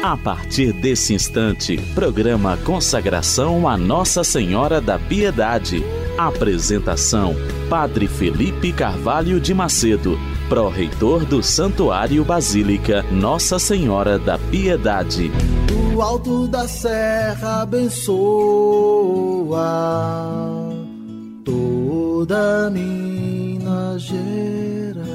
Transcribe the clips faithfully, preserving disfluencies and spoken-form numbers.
A partir desse instante, programa Consagração a Nossa Senhora da Piedade. Apresentação: Padre Felipe Carvalho de Macedo, pró-reitor do Santuário Basílica Nossa Senhora da Piedade. Do alto da serra abençoa toda Minas Gerais.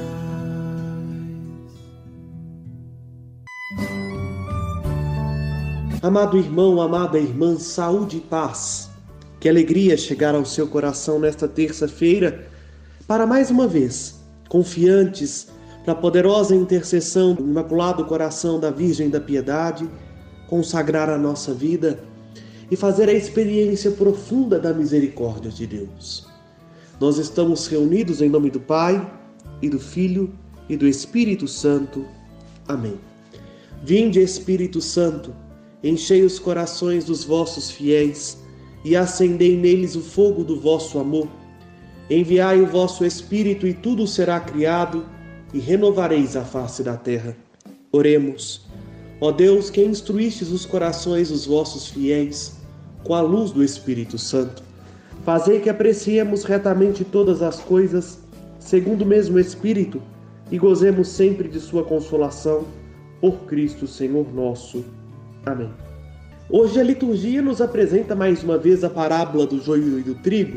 Amado irmão, amada irmã, saúde e paz. Que alegria chegar ao seu coração nesta terça-feira para mais uma vez, confiantes na poderosa intercessão do Imaculado Coração da Virgem da Piedade, consagrar a nossa vida e fazer a experiência profunda da misericórdia de Deus. Nós estamos reunidos em nome do Pai, e do Filho, e do Espírito Santo. Amém. Vinde, Espírito Santo, enchei os corações dos vossos fiéis e acendei neles o fogo do vosso amor. Enviai o vosso Espírito e tudo será criado e renovareis a face da terra. Oremos. Ó Deus, que instruístes os corações dos vossos fiéis com a luz do Espírito Santo, fazei que apreciemos retamente todas as coisas segundo o mesmo Espírito e gozemos sempre de sua consolação por Cristo Senhor nosso. Amém. Hoje a liturgia nos apresenta mais uma vez a parábola do joio e do trigo,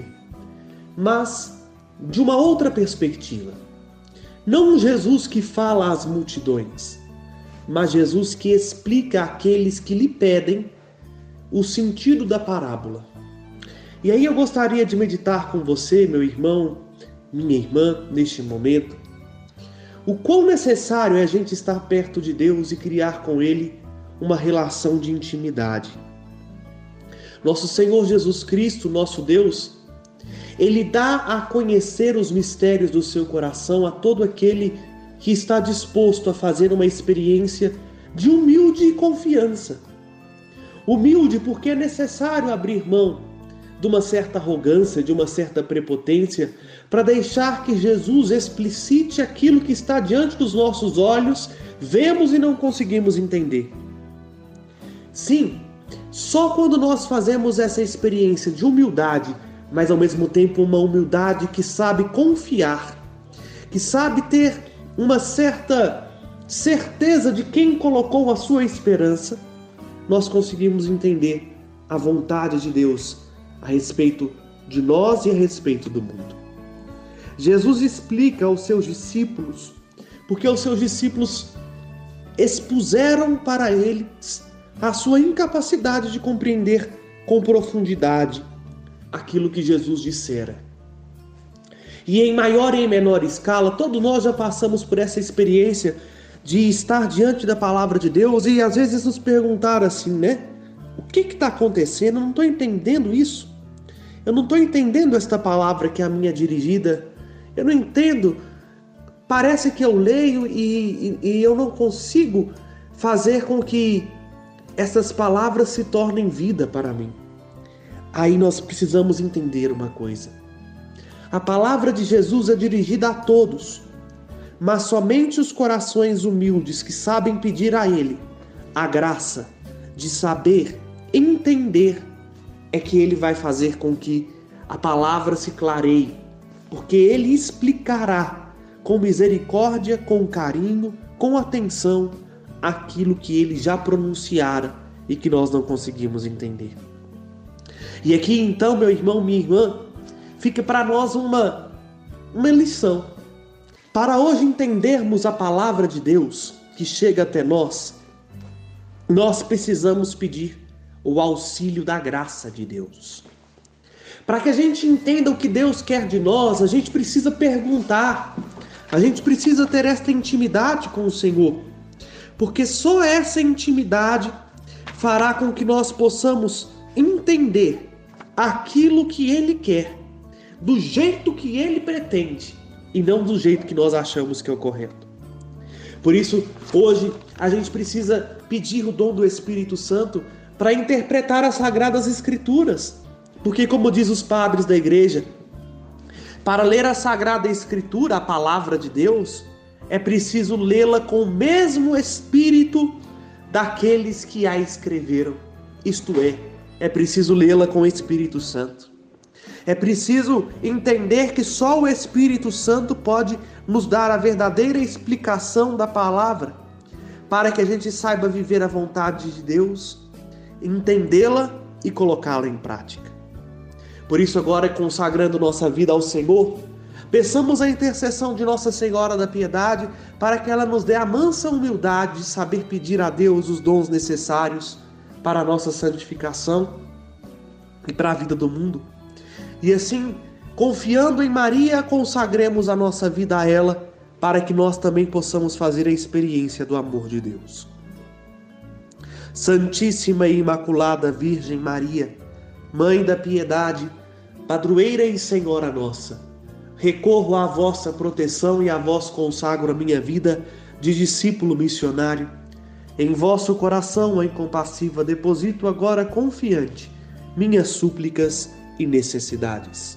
mas de uma outra perspectiva. Não um Jesus que fala às multidões, mas Jesus que explica àqueles que lhe pedem o sentido da parábola. E aí eu gostaria de meditar com você, meu irmão, minha irmã, neste momento, o quão necessário é a gente estar perto de Deus e criar com Ele uma relação de intimidade. Nosso Senhor Jesus Cristo, nosso Deus, Ele dá a conhecer os mistérios do seu coração a todo aquele que está disposto a fazer uma experiência de humilde confiança. Humilde porque é necessário abrir mão de uma certa arrogância, de uma certa prepotência, para deixar que Jesus explicite aquilo que está diante dos nossos olhos, vemos e não conseguimos entender. Sim, só quando nós fazemos essa experiência de humildade, mas ao mesmo tempo uma humildade que sabe confiar, que sabe ter uma certa certeza de quem colocou a sua esperança, nós conseguimos entender a vontade de Deus a respeito de nós e a respeito do mundo. Jesus explica aos seus discípulos, porque os seus discípulos expuseram para ele a sua incapacidade de compreender com profundidade aquilo que Jesus dissera. E em maior e em menor escala, todos nós já passamos por essa experiência de estar diante da palavra de Deus e às vezes nos perguntar assim, né? O que está acontecendo? Eu não estou entendendo isso. Eu não estou entendendo esta palavra que é a minha dirigida. Eu não entendo. Parece que eu leio e, e, e eu não consigo fazer com que essas palavras se tornem vida para mim. Aí nós precisamos entender uma coisa. A palavra de Jesus é dirigida a todos, mas somente os corações humildes que sabem pedir a Ele a graça de saber, entender, é que Ele vai fazer com que a palavra se clareie, porque Ele explicará com misericórdia, com carinho, com atenção, aquilo que Ele já pronunciara e que nós não conseguimos entender. E aqui então, meu irmão, minha irmã, fica para nós uma, uma lição. Para hoje entendermos a palavra de Deus que chega até nós, nós precisamos pedir o auxílio da graça de Deus. Para que a gente entenda o que Deus quer de nós, a gente precisa perguntar, a gente precisa ter esta intimidade com o Senhor, porque só essa intimidade fará com que nós possamos entender aquilo que Ele quer, do jeito que Ele pretende, e não do jeito que nós achamos que é o correto. Por isso, hoje, a gente precisa pedir o dom do Espírito Santo para interpretar as Sagradas Escrituras. Porque, como diz os padres da igreja, para ler a Sagrada Escritura, a palavra de Deus, é preciso lê-la com o mesmo espírito daqueles que a escreveram. Isto é, é preciso lê-la com o Espírito Santo. É preciso entender que só o Espírito Santo pode nos dar a verdadeira explicação da palavra, para que a gente saiba viver a vontade de Deus, entendê-la e colocá-la em prática. Por isso, agora, consagrando nossa vida ao Senhor, peçamos a intercessão de Nossa Senhora da Piedade para que ela nos dê a mansa humildade de saber pedir a Deus os dons necessários para a nossa santificação e para a vida do mundo. E assim, confiando em Maria, consagremos a nossa vida a ela, para que nós também possamos fazer a experiência do amor de Deus. Santíssima e Imaculada Virgem Maria, Mãe da Piedade, Padroeira e Senhora nossa, recorro à vossa proteção e a vós consagro a minha vida de discípulo missionário. Em vosso coração, ó incompassiva, deposito agora confiante minhas súplicas e necessidades.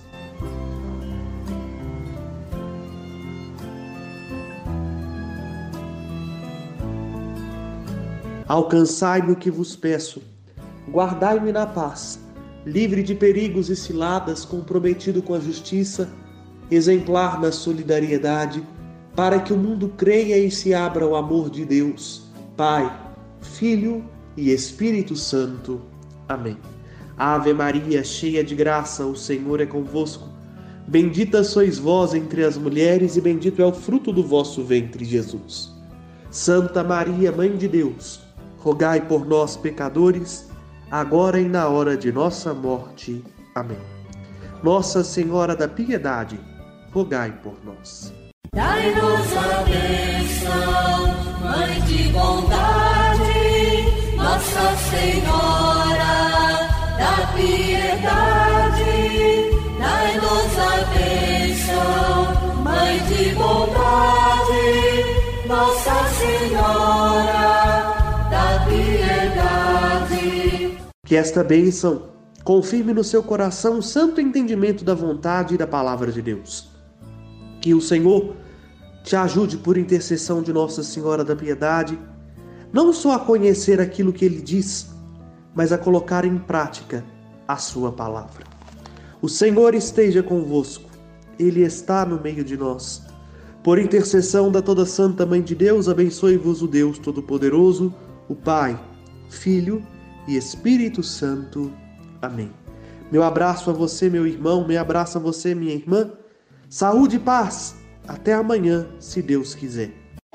Alcançai-me o que vos peço, guardai-me na paz, livre de perigos e ciladas, comprometido com a justiça, exemplar na solidariedade, para que o mundo creia e se abra ao amor de Deus, Pai, Filho e Espírito Santo. Amém. Ave Maria, cheia de graça, o Senhor é convosco. Bendita sois vós entre as mulheres e bendito é o fruto do vosso ventre, Jesus. Santa Maria, Mãe de Deus, rogai por nós, pecadores, agora e na hora de nossa morte. Amém. Nossa Senhora da Piedade, rogai por nós. Dai-nos a bênção, Mãe de bondade, Nossa Senhora da Piedade. Dai-nos a bênção, Mãe de bondade, Nossa Senhora da Piedade. Que esta bênção confirme no seu coração o santo entendimento da vontade e da palavra de Deus. Que o Senhor te ajude, por intercessão de Nossa Senhora da Piedade, não só a conhecer aquilo que Ele diz, mas a colocar em prática a sua palavra. O Senhor esteja convosco, Ele está no meio de nós. Por intercessão da toda Santa Mãe de Deus, abençoe-vos o Deus Todo-Poderoso, o Pai, Filho e Espírito Santo. Amém. Meu abraço a você, meu irmão, meu abraço a você, minha irmã. Saúde e paz. Até amanhã, se Deus quiser.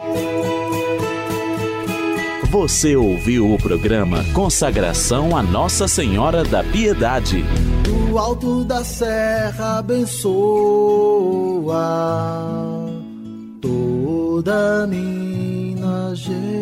Você ouviu o programa Consagração a Nossa Senhora da Piedade. Do alto da serra abençoa toda Minas Gerais.